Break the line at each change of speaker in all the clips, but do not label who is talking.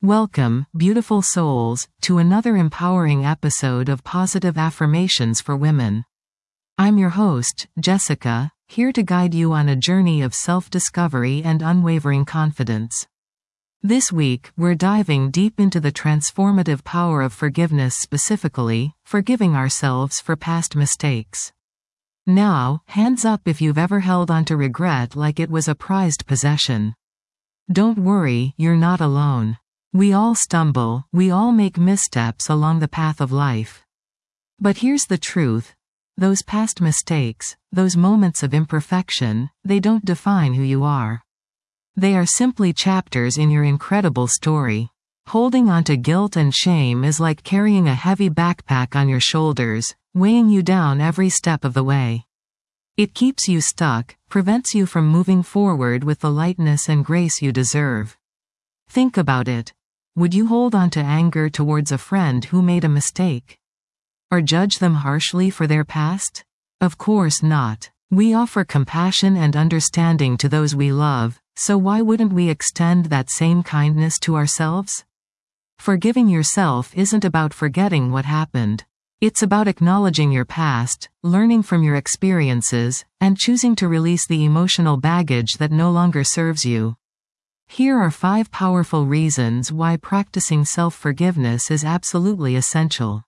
Welcome, beautiful souls, to another empowering episode of Positive Affirmations for Women. I'm your host, Jessica, here to guide you on a journey of self-discovery and unwavering confidence. This week, we're diving deep into the transformative power of forgiveness, specifically, forgiving ourselves for past mistakes. Now, hands up if you've ever held onto regret like it was a prized possession. Don't worry, you're not alone. We all stumble, we all make missteps along the path of life. But here's the truth. Those past mistakes, those moments of imperfection, they don't define who you are. They are simply chapters in your incredible story. Holding onto guilt and shame is like carrying a heavy backpack on your shoulders, weighing you down every step of the way. It keeps you stuck, prevents you from moving forward with the lightness and grace you deserve. Think about it. Would you hold on to anger towards a friend who made a mistake? Or judge them harshly for their past? Of course not. We offer compassion and understanding to those we love, so why wouldn't we extend that same kindness to ourselves? Forgiving yourself isn't about forgetting what happened. It's about acknowledging your past, learning from your experiences, and choosing to release the emotional baggage that no longer serves you. Here are 5 powerful reasons why practicing self-forgiveness is absolutely essential.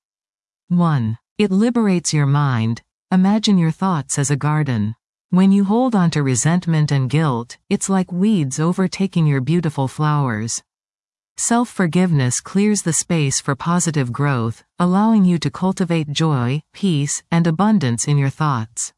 1. It liberates your mind. Imagine your thoughts as a garden. When you hold on to resentment and guilt, it's like weeds overtaking your beautiful flowers. Self-forgiveness clears the space for positive growth, allowing you to cultivate joy, peace, and abundance in your thoughts.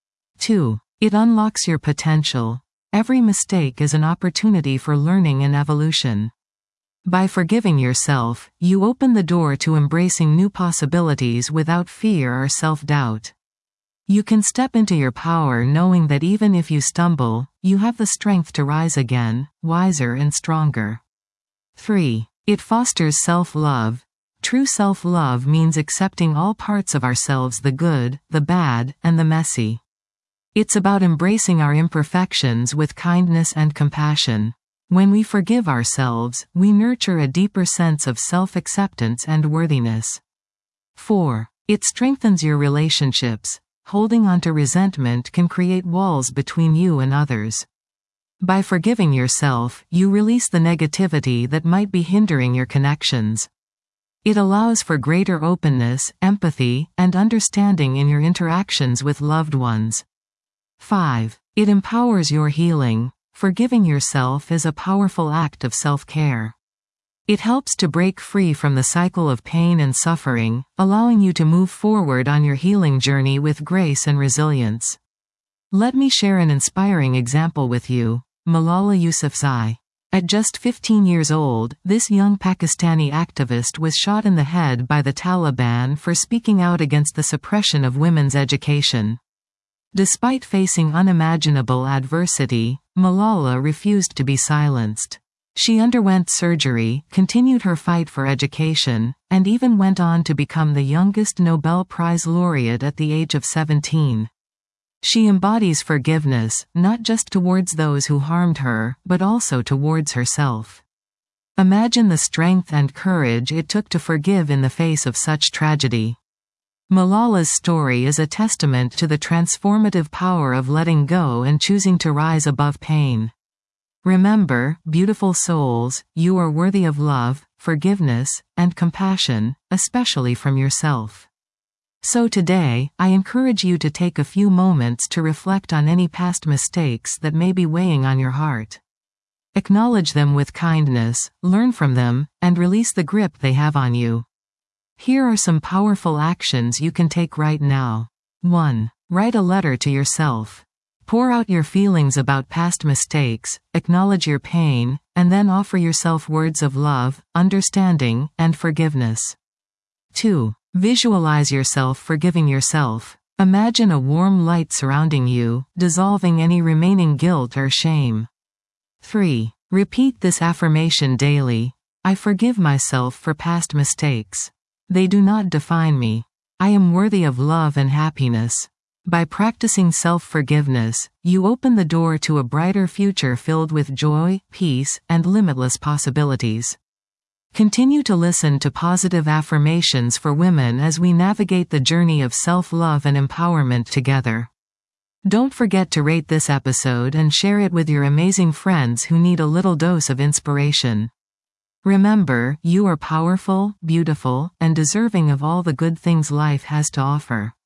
2. It unlocks your potential. Every mistake is an opportunity for learning and evolution. By forgiving yourself, you open the door to embracing new possibilities without fear or self-doubt. You can step into your power knowing that even if you stumble, you have the strength to rise again, wiser and stronger. 3. It fosters self-love. True self-love means accepting all parts of ourselves, the good, the bad, and the messy. It's about embracing our imperfections with kindness and compassion. When we forgive ourselves, we nurture a deeper sense of self-acceptance and worthiness. 4. It strengthens your relationships. Holding on to resentment can create walls between you and others. By forgiving yourself, you release the negativity that might be hindering your connections. It allows for greater openness, empathy, and understanding in your interactions with loved ones. 5. It empowers your healing. Forgiving yourself is a powerful act of self-care. It helps to break free from the cycle of pain and suffering, allowing you to move forward on your healing journey with grace and resilience. Let me share an inspiring example with you. Malala Yousafzai. At just 15 years old, this young Pakistani activist was shot in the head by the Taliban for speaking out against the suppression of women's education. Despite facing unimaginable adversity, Malala refused to be silenced. She underwent surgery, continued her fight for education, and even went on to become the youngest Nobel Prize laureate at the age of 17. She embodies forgiveness, not just towards those who harmed her, but also towards herself. Imagine the strength and courage it took to forgive in the face of such tragedy. Malala's story is a testament to the transformative power of letting go and choosing to rise above pain. Remember, beautiful souls, you are worthy of love, forgiveness, and compassion, especially from yourself. So today, I encourage you to take a few moments to reflect on any past mistakes that may be weighing on your heart. Acknowledge them with kindness, learn from them, and release the grip they have on you. Here are some powerful actions you can take right now. 1. Write a letter to yourself. Pour out your feelings about past mistakes, acknowledge your pain, and then offer yourself words of love, understanding, and forgiveness. 2. Visualize yourself forgiving yourself. Imagine a warm light surrounding you, dissolving any remaining guilt or shame. 3. Repeat this affirmation daily. I forgive myself for past mistakes. They do not define me. I am worthy of love and happiness. By practicing self-forgiveness, you open the door to a brighter future filled with joy, peace, and limitless possibilities. Continue to listen to positive affirmations for women as we navigate the journey of self-love and empowerment together. Don't forget to rate this episode and share it with your amazing friends who need a little dose of inspiration. Remember, you are powerful, beautiful, and deserving of all the good things life has to offer.